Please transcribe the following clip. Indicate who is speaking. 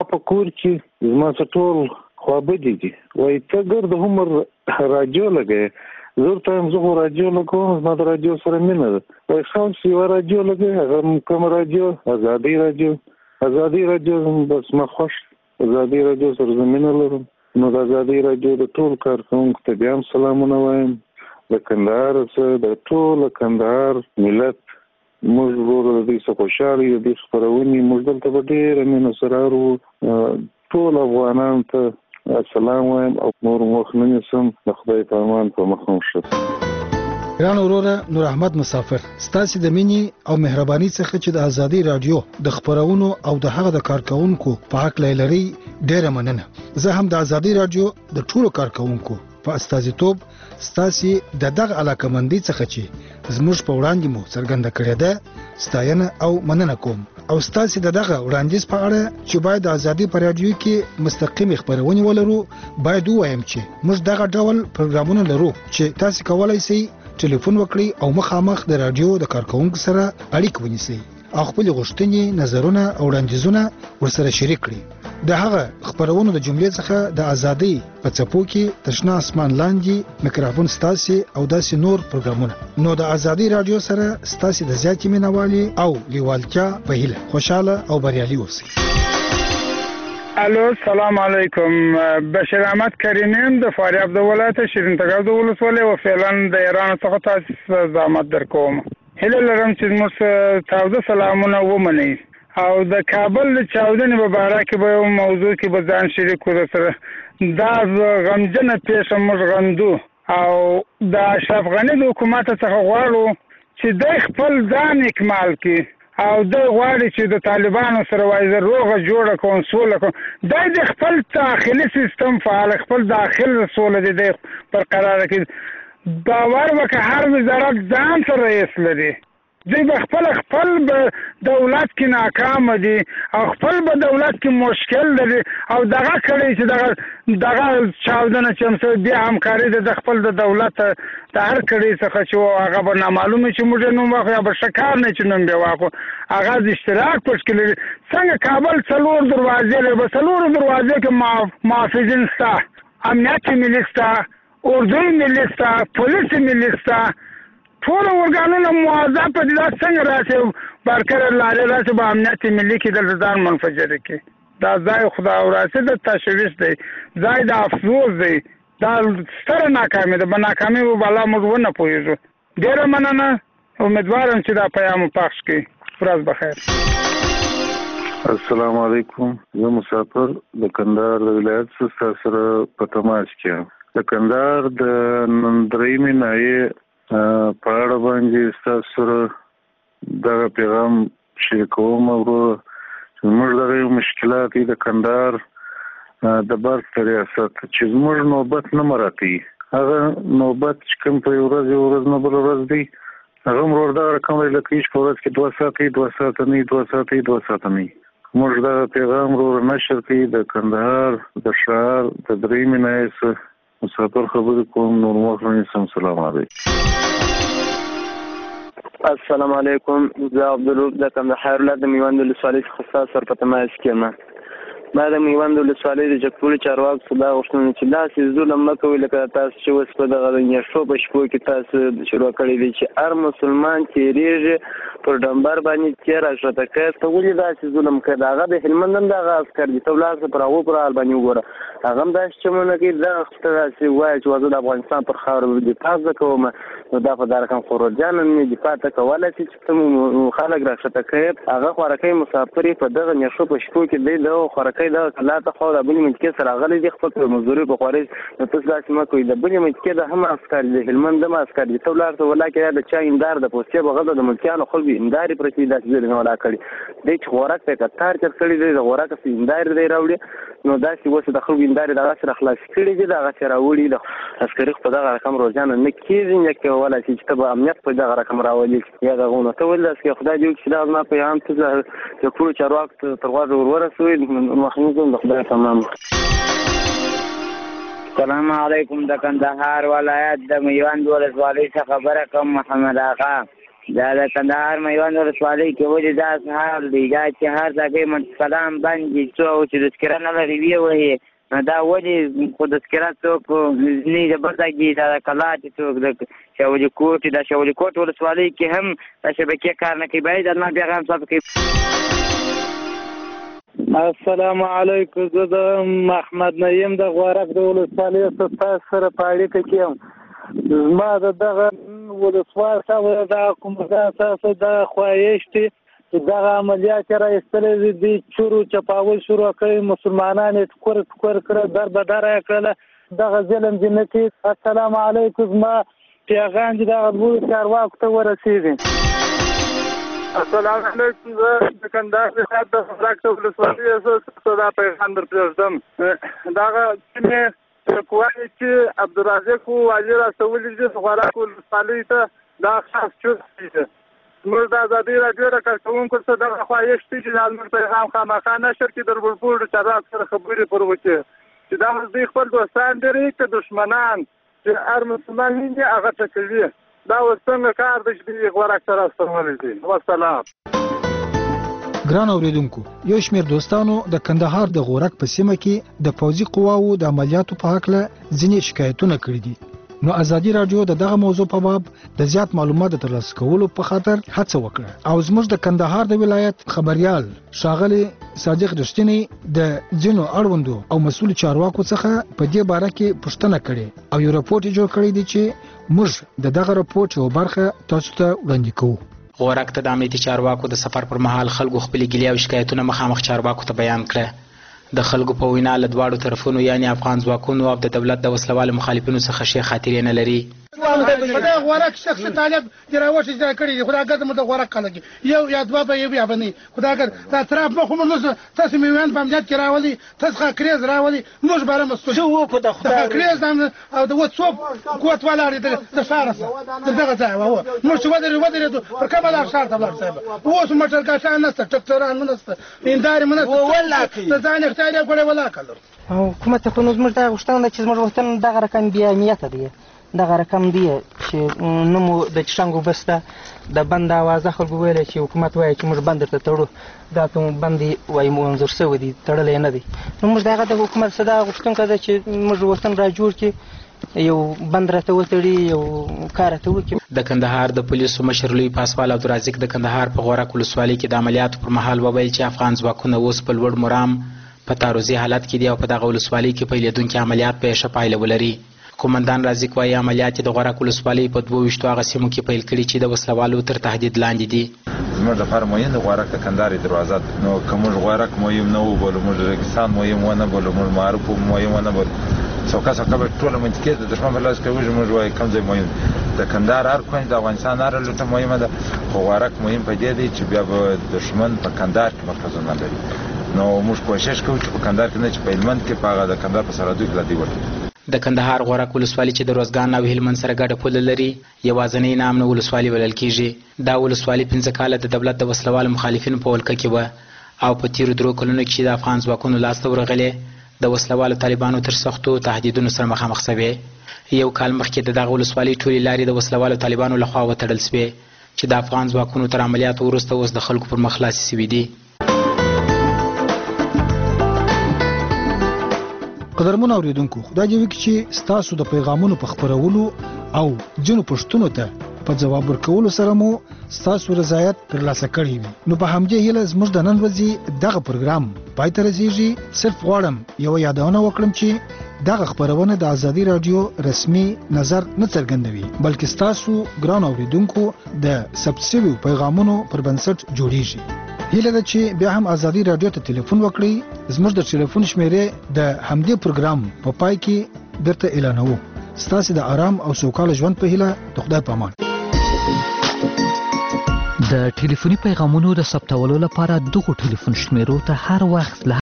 Speaker 1: په کور کې زما ټول خوابدي دي وای ته ګرد عمر راډیو لګې زه ته هم زه راډیو لګوم زما د راډیو سره مینه ده وای خاص یو راډیو لګې هغه کوم راډیو ازادي راډیو بس ما خوښ ازادي راډیو سره زمينه لرم نو د ازادي راډیو د ټول کارکونکو ته بیا هم سلامونه وایم د کندهار سره د ټول کندهار ملت موږ ورو د دې څخه خوشاله یو د خبرونې موږ دلته په ډېر مینه سره ورو ټول افغانان ته السلام وایم او نور مخننه سم د خدای په امان په مخه شه
Speaker 2: ګران وروره نور احمد مسافر ستاسو د مینی او مهرباني څخه چې د ازادي رادیو د خبرونو او د هغه د کارکونکو په حق لري ډېر مننه زه هم د ازادي رادیو د ټولو کارکونکو په استازیتوب ستاسو د دغه علاقمندي څخه چې زموږ په وړاندې مو څرګنده کړې ده ستاینه او مننه کوم او ستاسو دغه وړاندیز په اړه چې باید د ازادي پر رادیو کې مستقیم خبرونه ولرو باید وایم چې موږ دغه ډول پروګرامونه لرو چې تاسو کولای شئ ټلیفون وکړئ او مخامخ د رادیو د کارکونکو سره اړیکه ونیسئ او خپل غوښتنې نظرونه او وړاندیزونه ورسره شریک کړئ د هغه خبرونو د جملې څخه د ازادي په څپو کې تشنا اسمان لاندې میکروفون ستاسو او داسې نور پروګرامونه نو د ازادي رادیو سره ستاسو د زیاتې مینوالي او لیوالتیا په هیله خوشاله او بریالي اوسئ
Speaker 3: الو السلام علیکم بشیر احمد کریمیم د فاریاب د ولایت شیرین تګاب د ولسوالۍ او فعلا د ایران څخه تاسو زحمت درکوم هله لرم چې موږ تاسو سلامونه ومنئ او د کابل چاودنې په اړه کې به موضوع کې به ځان شریک کړو سره دا غمجن پیښه موږ غندو او د اشرف غنی د حکومت څخه غواړو چې د خپل ځان اکمال کړي او د غواړي چې د طالبانو سره وایي روغه جوړه کوم سوله کوم د خپل داخلي سیستم فعال خپل داخلي سوله د برقرار کړي باور وکړه هر وزارت ځان سره رئیس لري دوی به خپل دولت کې ناکام دي او خپل به دولت کې مشکل لري او دغه کړي چې دغه چاودنه چې بیا همکاري د خپل د دولت د هر کړي څخه چې هغه به نامعلومه چې موږ نوم واخو یا به شکار نه چې نوم به واخو هغه د اشتراک پښ کې څنګه کابل څلور دروازې لري به څلور دروازې کې محافظین ستا امنیت ملي ستا اردو ملي ستا پولیس ملي ستا ټول ورګانونه موظف دي دا څنګه راځي برقرار لارې راځي په امنیت ملي کې د ځان منفجر کی دا ځای خدا او راځي د تشویش دی ځای د افسوس دی دا ستره ناکامي ده ناکامي و بالا موږ ونه پوهیږو ډیره مننه امیدوارم چې دا پیغام پخش کړي ورځ بخیر
Speaker 1: السلام علیکم زه مسافر د کندهار د ولایت څخه سره په تماس کې د کندهار د نندرېمې نایې په اړه باندې تاسو سره دغه پیغام شریکوم ورو موږ دغه مشکلات د کندهار د برق ریاست چې موږ نوبت نه مراتي هغه نوبت چې کوم په ورځ نه بل ورځ دی هغه موږ دغه رقم لکه هیڅ په ورځ کې 2 ساعت نه موږ دغه پیغام ورو نشر کړي د کندهار د شهر د درېمې نایس مسافر خبرې کوم نور مخرن سم سلام علیکم
Speaker 4: السلام علیکم زه عبدالروب د کندهار ولایت د میوند ولسوالۍ څخه ستاسو سره په تماس کې یم ما د میوند ولسوالۍ د جګپوري چارواکو څخه دا غوښتنه چې داسې ظلم مه کوئ لکه تاسو چې اوس په دغه نیټو په شپو کې تاسو شروع کړی دی چې هر مسلمان تېرېږي پر ډمبر باندې تېر اشرته کوي ته ولې داسې ظلم کوي هغه د هلمند هم دغه عسکر دي ته ولاړ پر هغو پر حال باندې وګوره هغه هم داسې چمونه کوي دغه داسې وایي چې زه د افغانستان پر خاوره دفاع زه کوم نو دا په دا رقم خروجیان مې دفاع ته کولی شي چې ته خلک راښکته کوي هغه خوارکۍ مسافر په دغه نیټو په شپو کې دی دغه خوارکۍ دغه کلا ته خو د بلې منطقې سره راغلی دی خپل مزدوري په خوارۍ نو تاسو داسې مه کوئ د بلې منطقې د هم عسکر دي هلمند هم عسکر دي ته ولاړ ته ولاکې د چا امدار د پوستې بغل د ملکیانو خلکو امداري پرتې داسې زیر نه ولا کړي دی چې خوراک ته کتار چر کړی دی د خوراک څخه امدار دی راوړي نو داسې اوس د خلکو امداري دغه سره خلاص کړي دي دغه سره راوړي د عسکري په دغه رقم روزانه نه کېږي نه کولی شي چې ته به امنیت په دغه رقم راولي یا دغونه ته ولې داسې خدای دې وکړي چې دا زما پیغام ته د ټولو چارواکو تر غوږه ورورسوي مخنیز د خدای تمام
Speaker 5: السلام علیکم د کندهار ولایت د میوند ولسوالۍ څخه خبره کوم محمد آقا دا د کندهار میوند ولسوالۍ کې ولې داسې حال دی دا چې هر ځای منتقلان بندي څو چې تذکره نه لري ویې وهي دا ولې خو تذکره څوک نه د بل ځای کې دا کلا چې څوک د شاولي کوټ د شاولي کوټ ولسوالۍ کې هم د شبکې کار نه کوي باید الله پیغام صاحب کوي.
Speaker 6: السلام علیکم زه د محمد نعیم د غورک د ولسوالۍ ستاسو سره په اړیکه کې یم. زما دغه ولسوال صاحب دا کوم اساس د خواهش دی چې دغه عملیات را ایستلې دي چورو چپاول شروع کړي مسلمانان یې ټکور کړه در بدر کړه دغه ظلم دې نه کوي. السلام علیکم زما پیغام دې دغه لوی چارواکو ته ورسېږي.
Speaker 3: السلام علیکم زه د کندهار ولایت د غورک ولسوالۍ صدا پیغام در پرېږدم. دغه کوایي چې عبدالرزاق والي راستولي دي غورک ولسوالۍ ته دا خاص چوس دي. موږ د ازادي راډیو د کارکوونکو څخه دغه خواهش دی چې زموږ پیغام خامخا نشر کړي د بلبل چارواکو سره خبرې پر وکړي چې دا دوی خپل دوستان لري که دشمنان چې هر مسلمان دي هغه ټکوي. دا اوس څنګه کار دی چې دوی غورک ته راستولی دي. والسلام.
Speaker 2: ګران اوریدونکو یو شمېر دوستانو د کندهار د غورک په سیمه کې د پوځي قواو د عملیاتو په هکله ځینې شکایتونه کړي دي. نو ازادي راډیو دغه موضوع په باب د زیات معلوماتو ترلاسه کولو په خاطر هڅه وکړه او زموږ د کندهار د ولایت خبريال ښاغلي صادق رښتینی د ځینو اړوندو او مسؤل چارواکو څخه په دې باره کې پوښتنه کړې او یو راپور جوړ کړی دی چې موږ دغه راپور یو برخه تاسو ته وړاندې کوو.
Speaker 7: غورک ته د امنیتي چارواکو د سفر پر مهال خلکو خپل ګیلې او شکایتونه مخامخ چارواکو ته بیان کړه. د خلکو په وینا له دواړو طرفونو یعنی افغان ځواکونو او د دولت د وسلوالو مخالفینو څخه ښې خاطرې نه لري.
Speaker 8: خدای غورک شخص طالب دراوش اجرا کړی دی خدای ګرځم د غورک خلک یو یا دوا به یو افنی خدای ګر دا طرف مخ مو تاسو میوان په امجاد کې راولي تاسو کریز راولي موږ باره مسؤل شو کو د خدای کریز او د وڅوب قوت ولاري د شارس دغه ځای وو موږ ودرې پر کومه لار شار ته بل صاحب اوس موټر کاشان نسته ټکټران منسته اندار منسته والله ته ځان اختیار کړی ولا کړو
Speaker 9: او کومه ته خو موږ ته غوښتنه چې موږ وطن دغه رقم بیا امنیت دی دغه رقم دی چې نمو د چشنګو بسته د بند اوازه خلکو ویل چې حکومت وایي چې موږ بند ته تړو دا ته بندي وایي منظور شوی دی تړلې نه دی. نو موږ دغه د حکومت صدا غوښتنه کړه چې موږ وطن را جوړ کړي یو بند راته وتړي یو کار ته وکړي.
Speaker 7: د کندهار د پولیسو مشر لوی پاسوال عبدالرزاق د کندهار په غورک ولسوالۍ کې د عملیاتو پر مهال وویل چې افغان ځواکونه اوس په لوړ مرام په تعرضي حالت کې دي او په دغه ولسوالۍ کې پیلېدونکي عملیات به ښه پایله ولري. قومندان رازق وایي عملیات د غورک ولسوالۍ په 22 هغه سیمو کې پیل کړي چې د وسلوالو تر تهدید لاندې دي.
Speaker 10: زموږ لپاره مهم د غورک د کندهار دروازه نو که موږ غورک مهم نه وبولو موږ ریګستان مهم ونه بولو موږ معروف مهم ونه بولو څوکه به ټوله منطقې د دښمن په لاس کې وژنو موږ وایي کوم ځای مهم د کندهار هر کونج د افغانستان هر لوټه مهمه ده خو غورک مهم په دې دی چې بیا به دښمن په کندهار کې مرکزونه لري. نو موږ کوشش کوو چې په کندهار کې نه چې په هلمند کې په هغه د کندهار په سرحدو کې لدی ورته
Speaker 7: د کندهار غورک ولسوالۍ چې د روزګان او هلمند سره ګډه پوله لري یوازینۍ نامنه ولسوالۍ بلل کیږي. دا ولسوالۍ 15 کاله د دولت د وسلوالو مخالفینو په ولکه کې وه او په تیرو 3 کلونو کې د افغان ځواکونو لاسته ورغلې د وسلوالو طالبانو تر سختو تهدیدونو سره مخامخ شوې. یو کال مخکې د دغه ولسوالۍ ټولې لارې د وسلوالو طالبانو لخوا وتړل شوې چې د افغان ځواکونو تر عملیاتو وروسته اوس د خلکو پر مخ خلاصې شوي دي.
Speaker 2: قدرمن اوریدونکو خدای دې وکړي چې ستاسو د پیغامونو په خبرولو او جنو پښتنو ته په جواب ورکولو سره مو ستاسو رضایت ترلاسه کړی وي. نو په همدې هیله زموږ د نن ورځې دغه پروګرام پای ته رسیږي. صرف غواړم یو یادونه وکړم چې دغه خبرونه د ازادي راډیو رسمي نظر نه څرګندوي بلکې ستاسو ګران اوریدونکو د ثبت شویو پیغامونو پر بنسټ جوړیږي. هیله ده چې بیا هم ازادي راډیو ته ټلیفون وکړئ. زموږ د ټلیفون شمیرې د همدې پروګرام په پای کې درته اعلانوو. ستاسو د آرام او سوکاله ژوند په هیله د خدای په امان.
Speaker 11: د ټلیفوني پیغامونو د ثبتولو لپاره دغه ټلیفون شمیرو ته هر وخت